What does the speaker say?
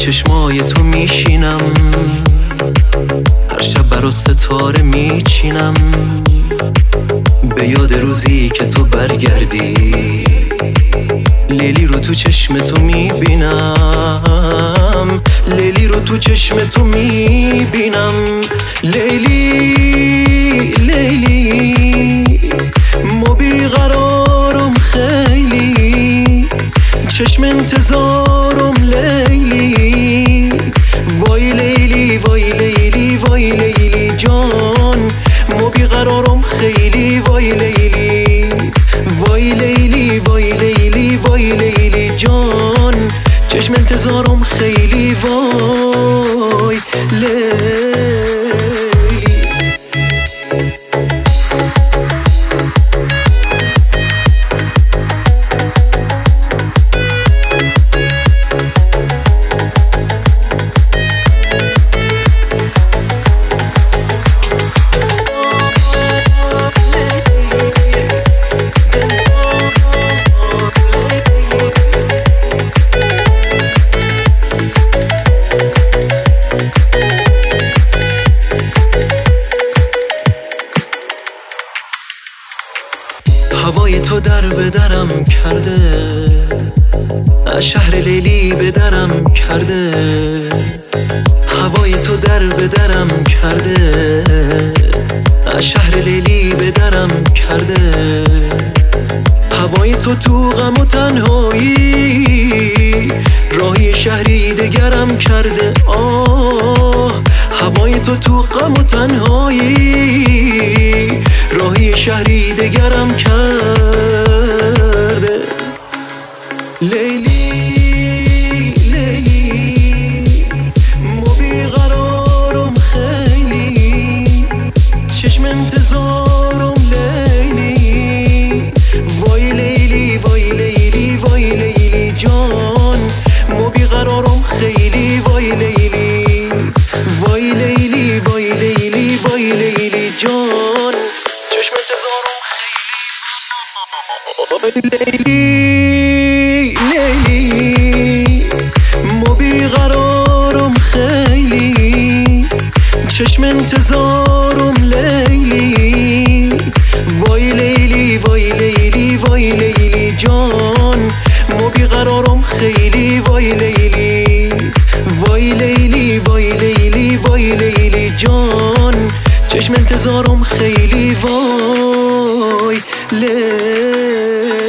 چشمای تو میشینم، هر شب برات ستاره میچینم، به یاد روزی که تو برگردی. لیلی رو تو چشم تو میبینم، لیلی رو تو چشم تو میبینم. لیلی لیلی ما بیقرارم خیلی، چشم انتظارم لیلی. وای لیلی وای لیلی وای لیلی جان، ما بیقرارم خیلی. وای لیلی وای لیلی وای لیلی وای لیلی جان، چشم انتظارم خیلی. وای لیلی. هوای تو در به درم کرده، از شهر لیلی به درم کرده. هوای تو در به درم کرده، از شهر لیلی به درم کرده. هوای تو تو غم و تنهایی، راهی شهری دگرم کرده. آه هوای تو تو غم و تنهایی، راهی شهری دگرم کرده. لیلی لیلی ما بیقرارم خیلی، چشم انتظارم لیلی. وای لیلی وای لیلی وای لیلی جان، ما بیقرارم خیلی. وای لیلی وای لیلی وای لیلی وای لیلی جان، چشم انتظارم خیلی. لیلی لیلی ما بیقرارم خیلی، چشم انتظارم لیلی. وای لیلی وای لیلی وای لیلی جان، ما بیقرارم خیلی. وای لیلی وای لیلی وای لیلی وای لیلی جان، چشم انتظارم خیلی. وای لیلی.